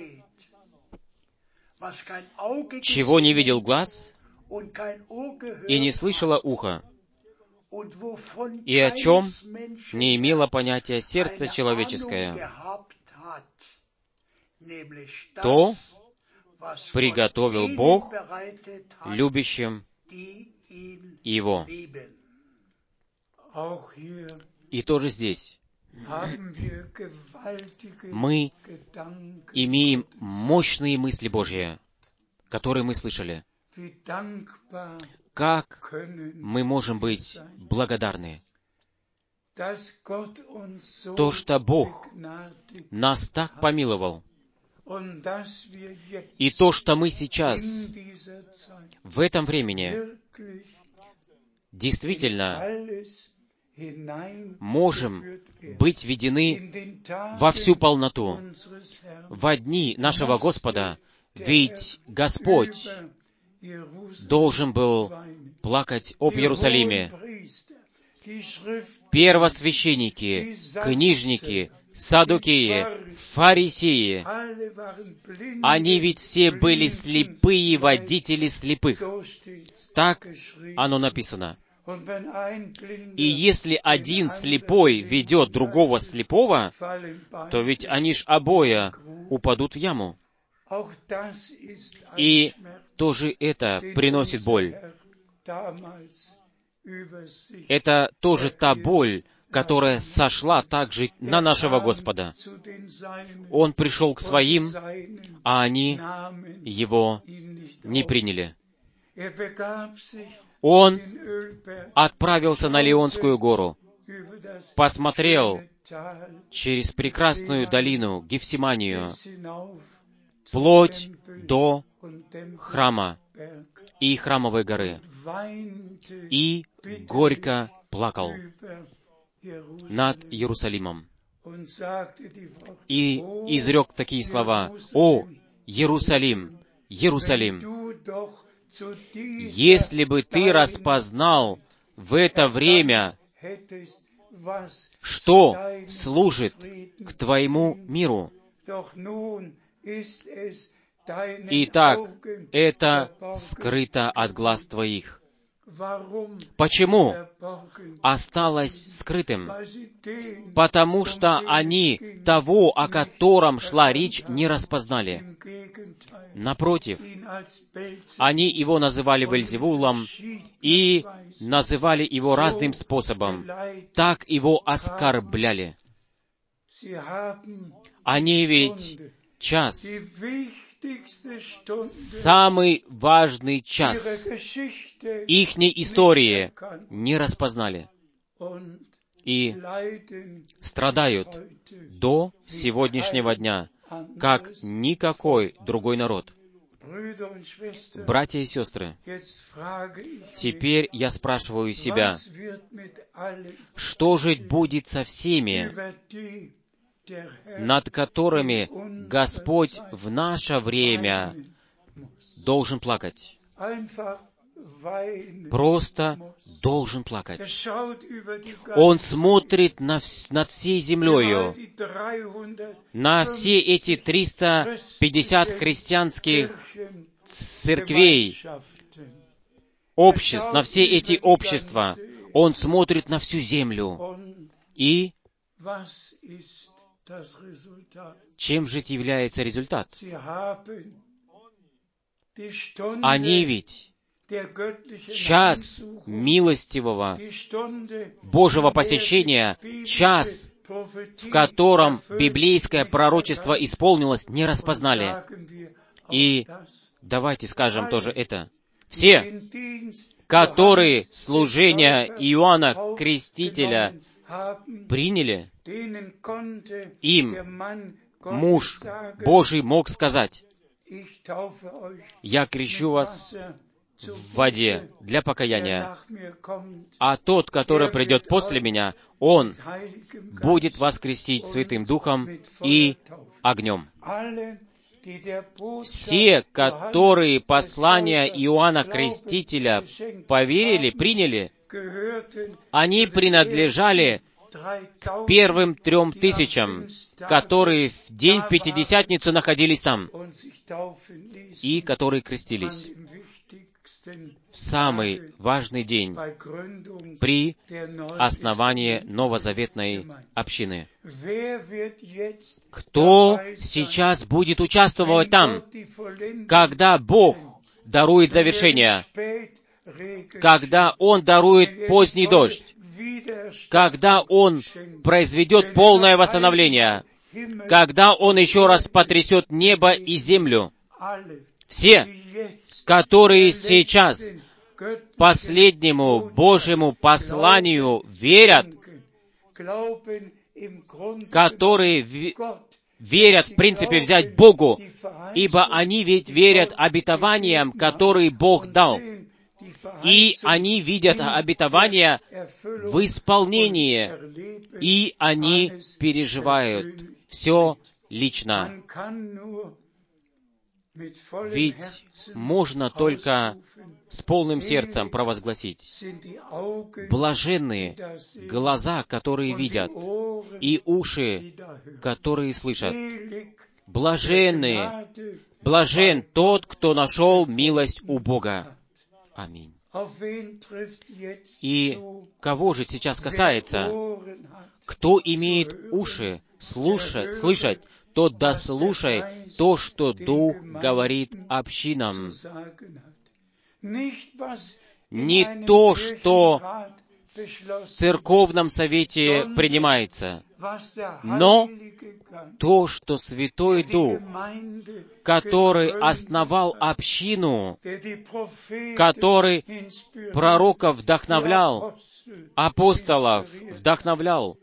[SPEAKER 1] чего не видел глаз и не слышало ухо, и о чем не имело понятия сердце человеческое, то приготовил Бог любящим Его. И тоже здесь мы имеем мощные мысли Божьи, которые мы слышали. Как мы можем быть благодарны? То, что Бог нас так помиловал, и то, что мы сейчас, в этом времени, действительно можем быть введены во всю полноту, во дни нашего Господа, ведь Господь должен был плакать об Иерусалиме. Первосвященники, книжники, саддукеи, фарисеи, они ведь все были слепые водители слепых. Так оно написано. И если один слепой ведет другого слепого, то ведь они ж обои упадут в яму. И тоже это приносит боль. Это тоже та боль, которая сошла также на нашего Господа. Он пришел к своим, а они Его не приняли. Он отправился на Леонскую гору, посмотрел через прекрасную долину Гефсиманию, вплоть до храма и храмовой горы, и горько плакал над Иерусалимом. И изрек такие слова: «О, Иерусалим, Иерусалим, если бы ты распознал в это время, что служит к твоему миру. Итак, это скрыто от глаз твоих». Почему осталось скрытым? Потому что они того, о котором шла речь, не распознали. Напротив, они его называли Вельзевулом и называли его разным способом. Так его оскорбляли. Они ведь час, самый важный час ихней истории не распознали и страдают до сегодняшнего дня, как никакой другой народ. Братья и сестры, теперь я спрашиваю себя, что же будет со всеми, над которыми Господь в наше время должен плакать? Просто должен плакать. Он смотрит на вс- над всей землею, на все эти триста пятьдесят христианских церквей, обществ, на все эти общества. Он смотрит на всю землю. И чем же является результат? Они ведь час милостивого Божьего посещения, час, в котором библейское пророчество исполнилось, не распознали. И давайте скажем тоже это. Все, которые служение Иоанна Крестителя приняли, им муж Божий мог сказать: «Я крещу вас в воде для покаяния, а тот, который придет после меня, он будет вас крестить Святым Духом и огнем». Все, которые послание Иоанна Крестителя поверили, приняли, они принадлежали к первым трем тысячам, которые в день Пятидесятницы находились там, и которые крестились в самый важный день при основании новозаветной общины. Кто сейчас будет участвовать там, когда Бог дарует завершение, когда Он дарует поздний дождь, когда Он произведет полное восстановление, когда Он еще раз потрясет небо и землю? Все, которые сейчас последнему Божьему посланию верят, которые верят, в принципе, взять Богу, ибо они ведь верят обетованиям, которые Бог дал. И они видят обетования в исполнении, и они переживают все лично. Ведь можно только с полным сердцем провозгласить: блаженные глаза, которые видят, и уши, которые слышат. Блаженные, блажен тот, кто нашел милость у Бога. Аминь. И кого же сейчас касается? Кто имеет уши слушать, слышать, тот дослушай то, что Дух говорит общинам. Не то, что в церковном совете принимается, но то, что Святой Дух, который основал общину, который пророков вдохновлял, апостолов вдохновлял,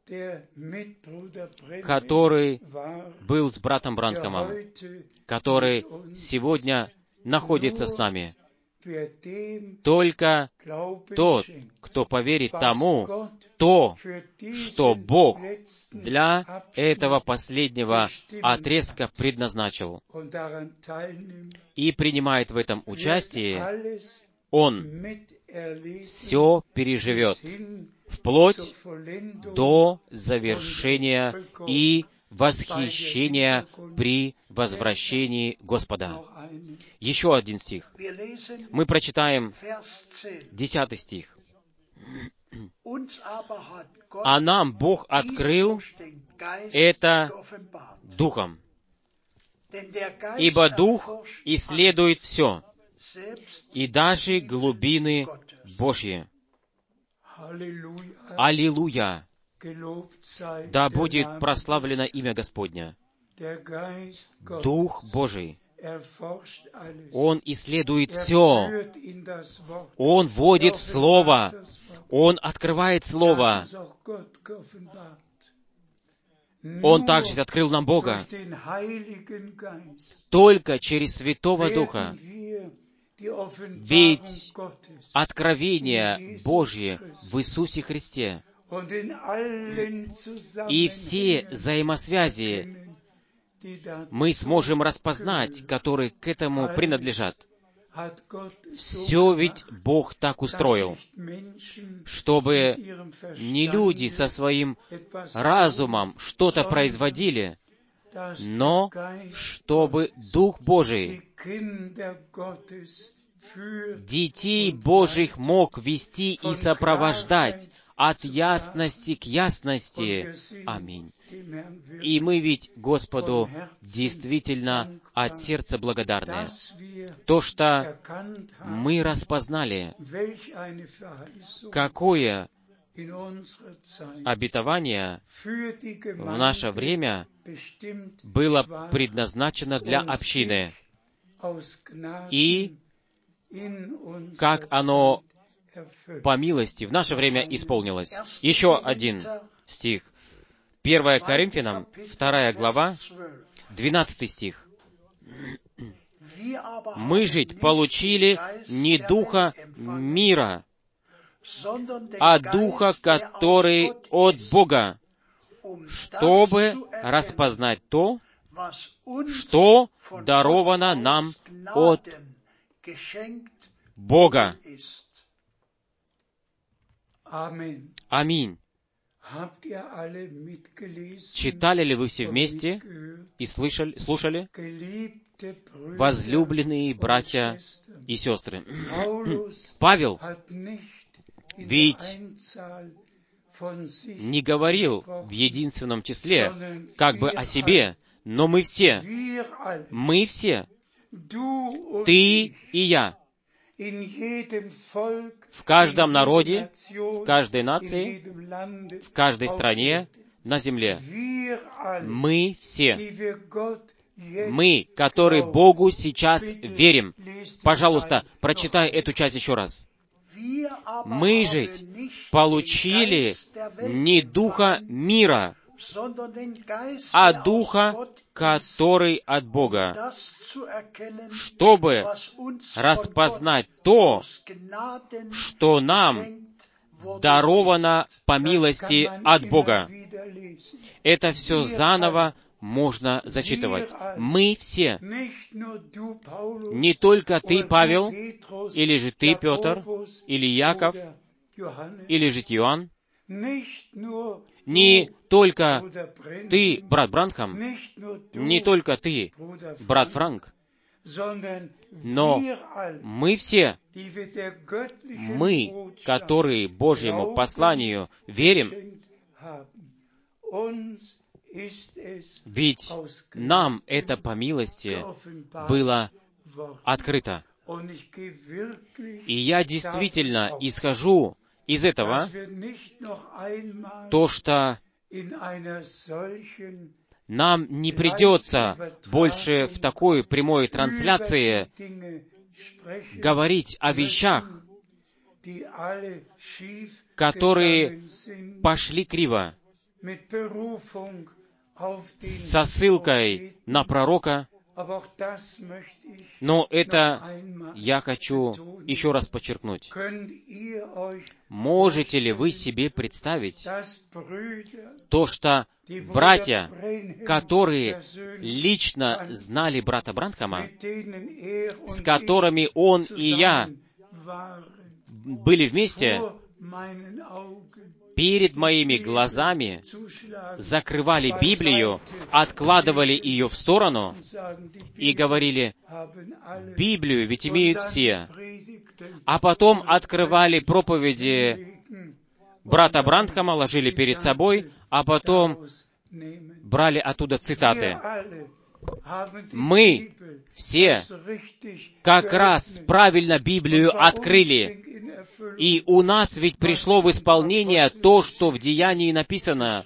[SPEAKER 1] который был с братом Бранхамом, который сегодня находится с нами. Только тот, кто поверит тому, то, что Бог для этого последнего отрезка предназначил, и принимает в этом участие, он все переживет, вплоть до завершения и восхищения при возвращении Господа. Еще один стих. Мы прочитаем десятый стих. «А нам Бог открыл это Духом, ибо Дух исследует все, и даже глубины Божьи». Аллилуйя! Да будет прославлено имя Господня. Дух Божий, Он исследует все. Он вводит в Слово. Он открывает Слово. Он также открыл нам Бога. Только через Святого Духа. Ведь откровение Божье в Иисусе Христе и все взаимосвязи мы сможем распознать, которые к этому принадлежат. Все ведь Бог так устроил, чтобы не люди со своим разумом что-то производили, но чтобы Дух Божий детей Божьих мог вести и сопровождать, от ясности к ясности. Аминь. И мы ведь Господу действительно от сердца благодарны. То, что мы распознали, какое обетование в наше время было предназначено для общины, и как оно по милости в наше время исполнилось. Еще один стих. первое Коринфянам, вторая глава, двенадцатый стих. «Мы же получили не духа мира, а духа, который от Бога, чтобы распознать то, что даровано нам от Бога». Аминь. Читали ли вы все вместе и слышали, слушали? Возлюбленные братья и сестры, Павел ведь не говорил в единственном числе, как бы о себе, но мы все, мы все, ты и я, в каждом народе, в каждой нации, в каждой стране на земле. Мы все, мы, которые Богу сейчас верим. Пожалуйста, прочитай эту часть еще раз. Мы же получили не духа мира, а духа, который от Бога, чтобы распознать то, что нам даровано по милости от Бога. Это все заново можно зачитывать. Мы все, не только ты, Павел, или же ты, Петр, или Яков, или же Иоанн, не только ты, брат Бранхам, не только ты, брат Франк, но мы все, мы, которые Божьему посланию верим, ведь нам это по милости было открыто. И я действительно исхожу из этого, то, что нам не придется больше в такой прямой трансляции говорить о вещах, которые пошли криво, со ссылкой на пророка, но это я хочу еще раз подчеркнуть. Можете ли вы себе представить то, что братья, которые лично знали брата Бранхама, с которыми он и я были вместе, перед моими глазами закрывали Библию, откладывали ее в сторону и говорили: «Библию ведь имеют все». А потом открывали проповеди брата Бранхама, ложили перед собой, а потом брали оттуда цитаты. Мы все как раз правильно Библию открыли, и у нас ведь пришло в исполнение то, что в Деянии написано.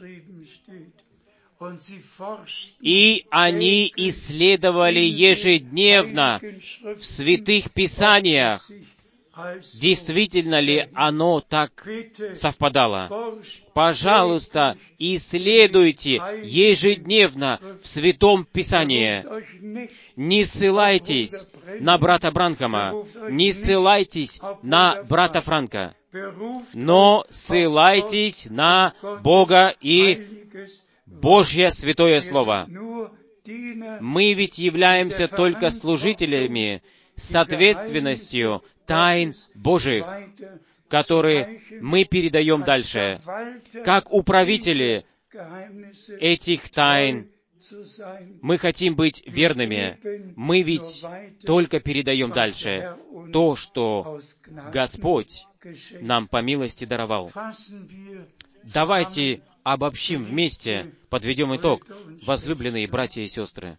[SPEAKER 1] И они исследовали ежедневно в святых Писаниях, действительно ли оно так совпадало. Пожалуйста, исследуйте ежедневно в Святом Писании. Не ссылайтесь на брата Бранхама, не ссылайтесь на брата Франка, но ссылайтесь на Бога и Божье Святое Слово. Мы ведь являемся только служителями с ответственностью тайн Божьих, которые мы передаем дальше, как управители этих тайн Мы хотим быть верными. Мы ведь только передаем дальше то, что Господь нам по милости даровал. Давайте обобщим вместе, подведем итог, возлюбленные братья и сестры.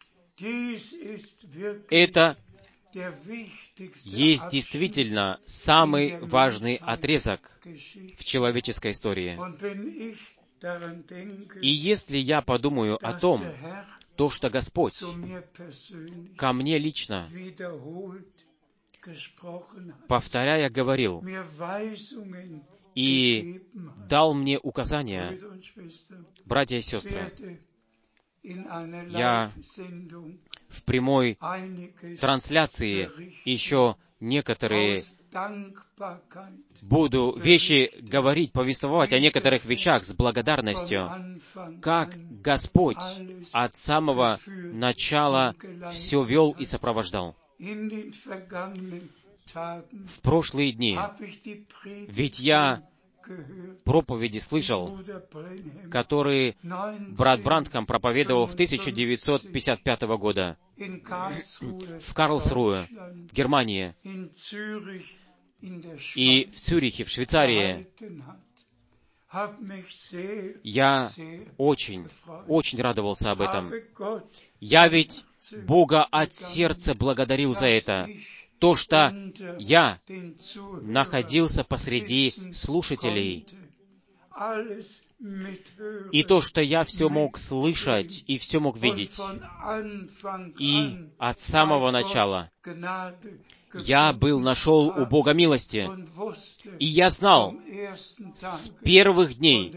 [SPEAKER 1] Это есть действительно самый важный отрезок в человеческой истории. И если я подумаю о том, то, что Господь ко мне лично, повторяя, говорил и дал мне указания, братья и сестры, я в прямой трансляции еще некоторые буду вещи говорить, повествовать о некоторых вещах с благодарностью, как Господь от самого начала все вел и сопровождал. В прошлые дни, ведь я проповеди слышал, которые брат Бранхам проповедовал в тысяча девятьсот пятьдесят пятого года в Карлсруhe, в Германии, и в Цюрихе, в Швейцарии. Я очень, очень радовался об этом. Я ведь Бога от сердца благодарил за это. То, что я находился посреди слушателей, и то, что я все мог слышать и все мог видеть. И от самого начала я был нашел у Бога милости. И я знал с первых дней,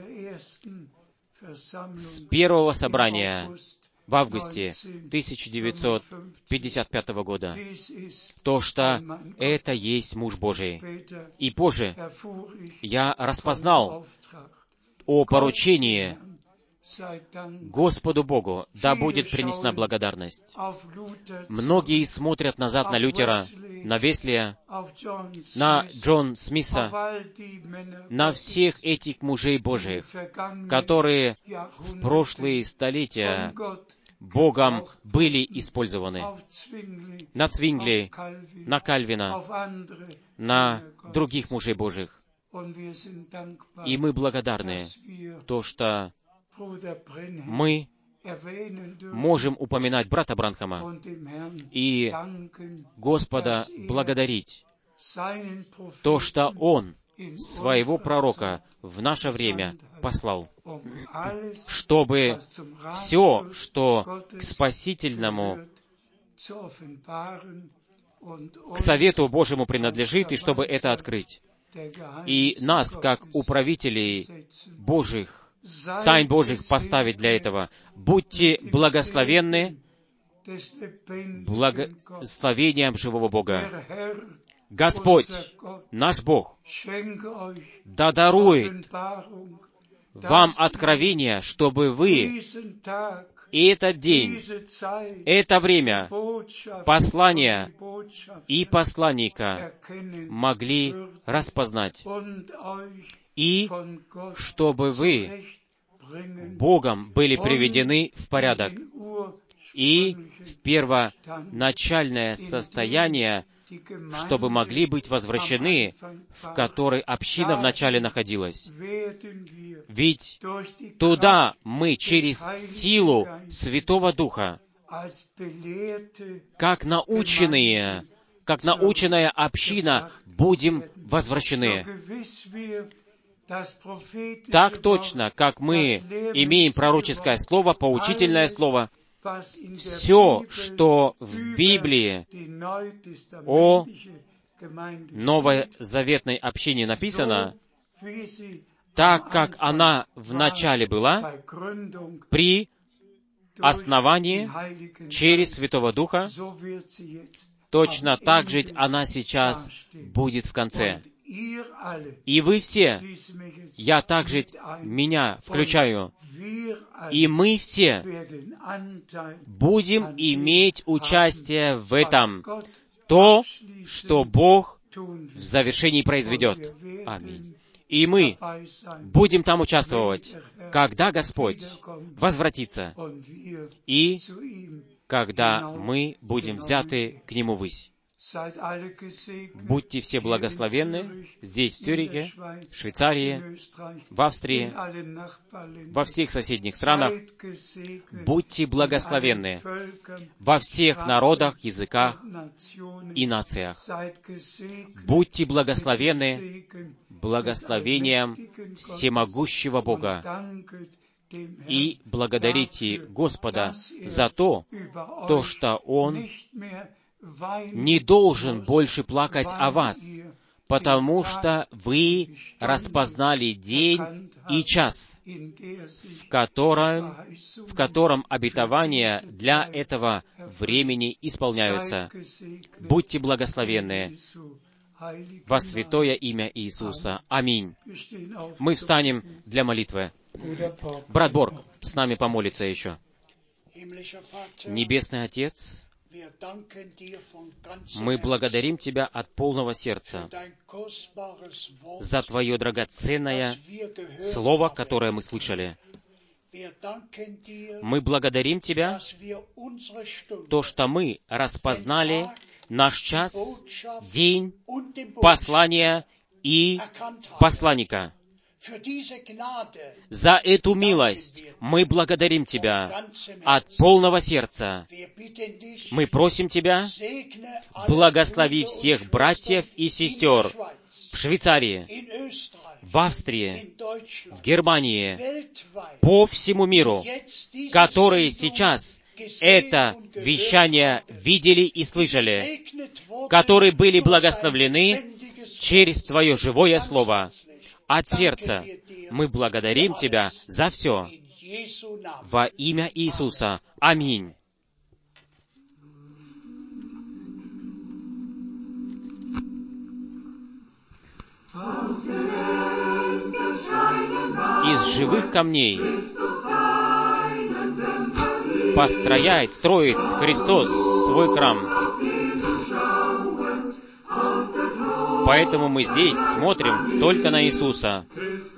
[SPEAKER 1] с первого собрания в августе тысяча девятьсот пятьдесят пятого года, то, что это есть муж Божий. И позже я распознал о поручении. Господу Богу да будет принесена благодарность. Многие смотрят назад на Лютера, на Веслия, на Джон Смиса, на всех этих мужей Божьих, которые в прошлые столетия Богом были использованы. На Цвингли, на Кальвина, на других мужей Божьих. И мы благодарны, то, что мы можем упоминать брата Бранхама и Господа благодарить, то, что Он своего пророка в наше время послал, чтобы все, что к спасительному, к совету Божьему принадлежит, и чтобы это открыть. И нас, как управителей Божьих, тайн Божьих поставить для этого. Будьте благословенны благословением живого Бога. Господь, наш Бог, да дарует вам откровение, чтобы вы и этот день, это время послания и посланника могли распознать, и чтобы вы Богом были приведены в порядок и в первоначальное состояние, чтобы могли быть возвращены, в которой община вначале находилась. Ведь туда мы через силу Святого Духа, как наученные, как наученная община, будем возвращены. Так точно, как мы имеем пророческое слово, поучительное слово, все, что в Библии о новозаветной общине написано, так как она вначале была, при основании через Святого Духа, точно так же она сейчас будет в конце. И вы все, я также меня включаю, и мы все будем иметь участие в этом, то, что Бог в завершении произведет. Аминь. И мы будем там участвовать, когда Господь возвратится, и когда мы будем взяты к Нему ввысь. Будьте все благословенны здесь, в Цюрихе, в Швейцарии, в Австрии, во всех соседних странах. Будьте благословенны во всех народах, языках и нациях. Будьте благословенны благословением всемогущего Бога. И благодарите Господа за то, то, что Он не должен больше плакать о вас, потому что вы распознали день и час, в котором, в котором обетования для этого времени исполняются. Будьте благословенны во святое имя Иисуса. Аминь. Мы встанем для молитвы. Брат Борг с нами помолится еще. Небесный Отец, мы благодарим Тебя от полного сердца за Твое драгоценное Слово, которое мы слышали. Мы благодарим Тебя, то, что мы распознали наш час, день, послание и посланника. За эту милость мы благодарим Тебя от полного сердца. Мы просим Тебя, благослови всех братьев и сестер в Швейцарии, в Австрии, в Германии, по всему миру, которые сейчас это вещание видели и слышали, которые были благословлены через Твое живое Слово. От сердца мы благодарим Тебя за все. Во имя Иисуса. Аминь. Из живых камней построяет, строит Христос свой храм. Поэтому мы здесь смотрим только на Иисуса.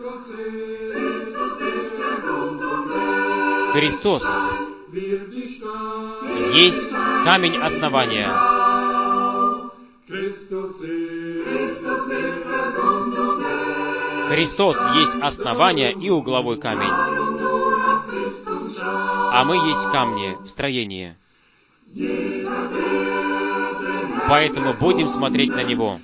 [SPEAKER 1] Христос есть камень основания. Христос есть основание и угловой камень. А мы есть камни в строении. Поэтому будем смотреть на Него.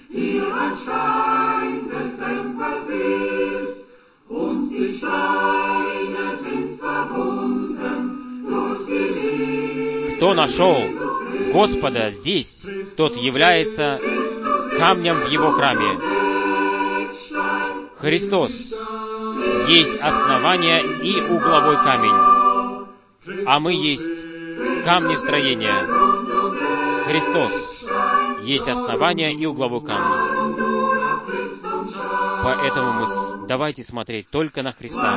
[SPEAKER 1] Кто нашел Господа здесь, тот является камнем в Его храме. Христос есть основание и угловой камень, а мы есть камни в строении. Христос есть основание и угловой камень. Поэтому мы с... давайте смотреть только на Христа.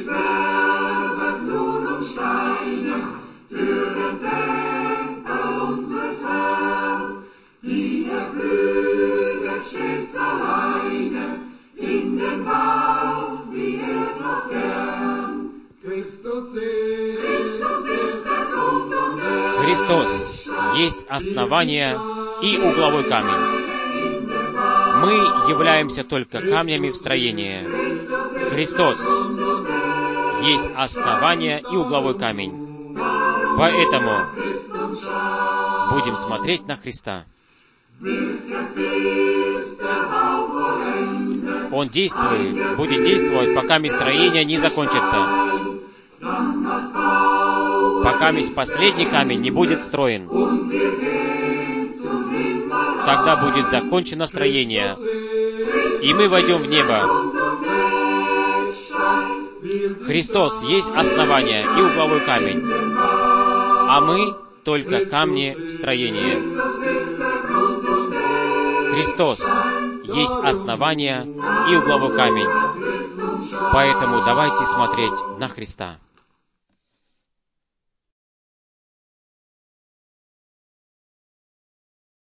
[SPEAKER 1] Христос есть основание и угловой камень. Мы являемся только камнями в строении. Христос есть основание и угловой камень. Поэтому будем смотреть на Христа. Он действует, будет действовать, пока строение не закончится. Пока последний камень не будет встроен. Тогда будет закончено строение, и мы войдем в небо. Христос есть основание и угловой камень, а мы только камни в строении. Христос есть основание и угловой камень. Поэтому давайте смотреть на Христа.